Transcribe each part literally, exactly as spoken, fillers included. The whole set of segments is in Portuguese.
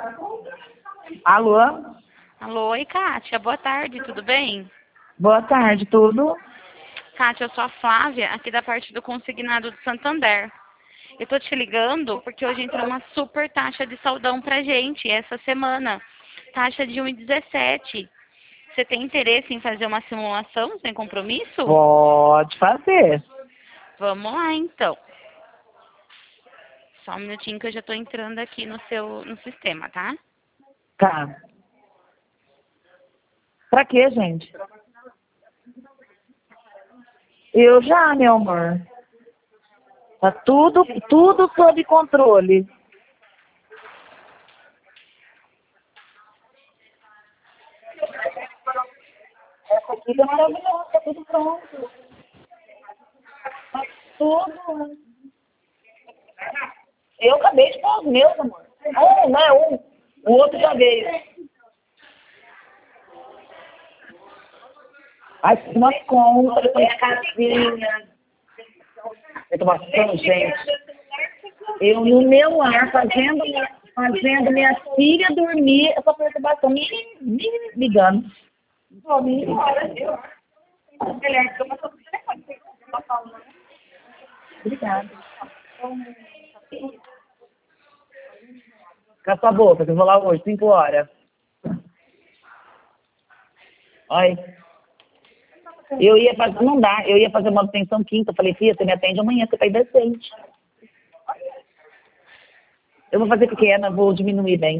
Alô? Alô, oi, Kátia. Boa tarde, tudo bem? Boa tarde, tudo? Kátia, eu sou a Flávia, aqui da parte do Consignado do Santander. Eu tô te ligando porque hoje entrou uma super taxa de saldão pra gente essa semana. Taxa de um vírgula dezessete. Você tem interesse em fazer uma simulação sem compromisso? Pode fazer. Vamos lá, então. Só um minutinho que eu já tô entrando aqui no seu no sistema, tá? Tá. Pra quê, gente? Eu já, meu amor. Tá tudo, tudo sob controle. Essa aqui tá maravilhosa, tá tudo pronto. Tá tudo. Eu acabei de pôr os meus, amor. Um, né? Um. O outro já veio. Ai, tem uma compra, tem a casinha. Eu tô passando, gente. Eu no meu lar, fazendo, fazendo minha filha dormir, essa perturbação me, me ligando. Pô, me hora, viu? Obrigada. Com a sua boca, que eu vou lá hoje, cinco horas. Olha. Eu ia fazer, não dá, eu ia fazer manutenção quinta. Eu falei, filha, você me atende amanhã, você tá indecente. Eu vou fazer pequena, vou diminuir bem.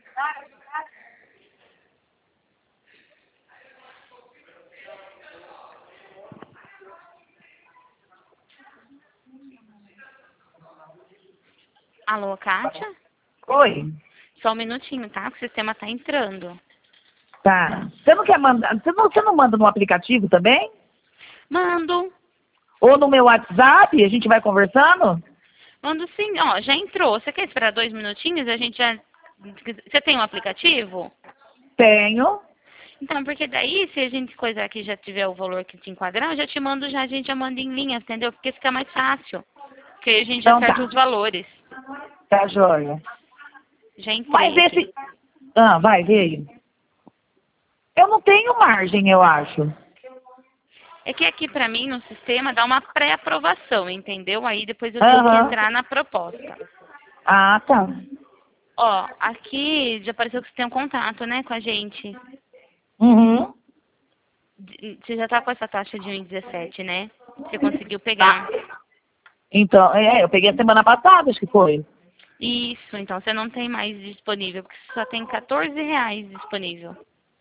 Alô, Kátia? Oi. Só um minutinho, tá? Que o sistema tá entrando. Tá. Você não quer mandar, você não, você não manda no aplicativo também? Mando. Ou no meu WhatsApp, a gente vai conversando? Mando sim. Ó, já entrou. Você quer esperar dois minutinhos? A gente já... Você tem um aplicativo? Tenho. Então, porque daí, se a gente coisar aqui já tiver o valor que te enquadrar, eu já te mando já, a gente já manda em linha, entendeu? Porque fica mais fácil. Porque aí a gente já Então acerta tá. os valores. Tá joia. Já Mas entrei aqui. esse... Ah, vai, veio. Eu não tenho margem, eu acho. É que aqui pra mim, no sistema, dá uma pré-aprovação, entendeu? Aí depois eu tenho que Aham. entrar na proposta. Ah, tá. Ó, aqui já apareceu que você tem um contato, né, com a gente. Uhum. Você já tá com essa taxa de um vírgula dezessete, né? Você conseguiu Tá. pegar. Então, é, eu peguei a semana passada, acho que foi. Isso, então você não tem mais disponível, porque só tem quatorze reais disponível.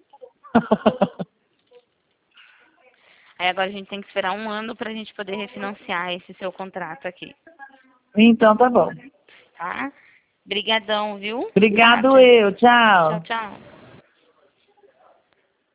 Aí agora a gente tem que esperar um ano pra gente poder refinanciar esse seu contrato aqui, Então tá bom. tá? Brigadão, viu? Obrigado Kátia. eu, Tchau, tchau. tchau.